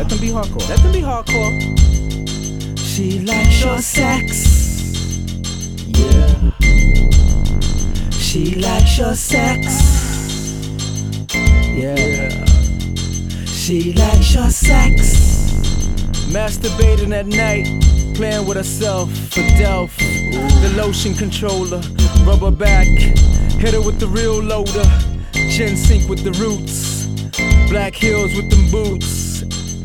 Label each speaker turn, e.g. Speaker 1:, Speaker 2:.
Speaker 1: Let them be hardcore.
Speaker 2: Let them be hardcore.
Speaker 3: She likes your sex.
Speaker 1: Yeah.
Speaker 3: She likes your sex.
Speaker 1: Yeah.
Speaker 3: She likes your sex.
Speaker 1: Masturbating at night, playing with herself for Delph. The lotion controller, rubber back, hit her with the real loader. Chin sink with the roots, black heels with them boots.